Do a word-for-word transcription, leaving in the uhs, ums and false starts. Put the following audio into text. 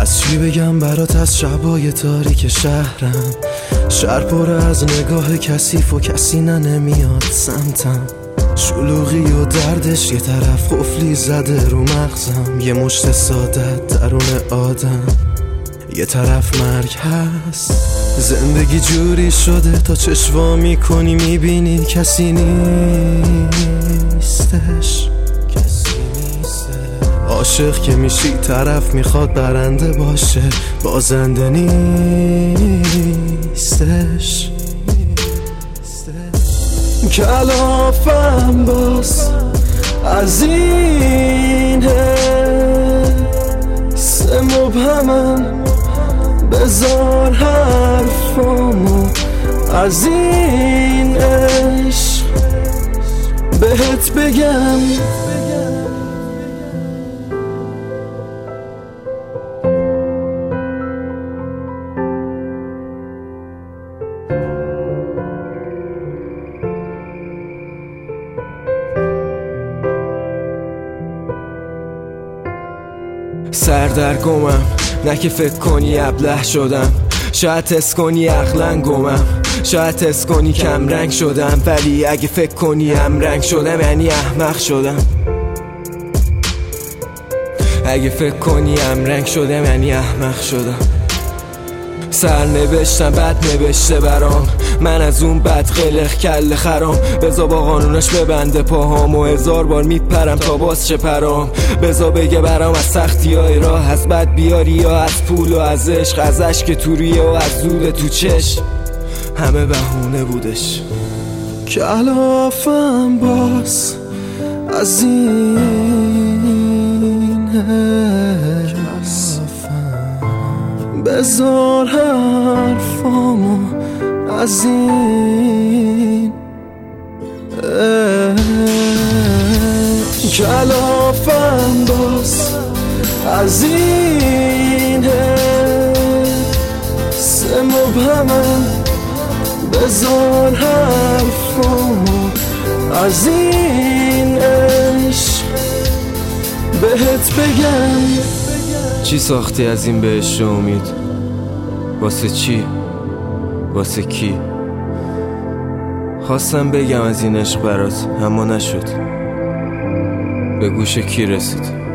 از چی بگم برات از شبای تاریک شهرم، شهر پر از نگاه کثیف و کسی نه نمیاد سمتم، شلوغی و دردش یه طرف قفلی زده رو مغزم، یه مشت سادت درون آدم یه طرف مرگ هست. زندگی جوری شده تا چشوا میکنی میبینی کسی نیستش، عاشق که میشی طرف میخواد برنده باشه بازنده نیستش. کلافم باز از این حس مبهمم، بذار حرفامو از این عشق بهت بگم. سردرگمم نه که فکر کنی ابله شدم، شاید تست کنی عقلن گمم، شاید تست کنی کم رنگ شدم، ولی اگه فکر کنی هم رنگ شدم یعنی احمق شدم. اگه فکر کنی هم رنگ شدم یعنی احمق شدم. سر نوشتم بد نوشته برام، من از اون بد قلق کل خرام، بزا با قانونش ببنده پاهام و هزار بار میپرم تا باز چه پرام، بزا بگه برام از سختی های راه، از بد بیاری یا از پول و از عشق، از عشق توریه و از زود تو چشم، همه بهونه بودش. کلافم باز از این حس، بذار حرفامو از این کلافم باز از این حس مبهمم، بذار حرفامو از این عشق بهت بگم. چی ساختی از این بهشت امید؟ واسه چی؟ واسه کی؟ خواستم بگم از این عشق برات اما نشد، به گوش کی رسید؟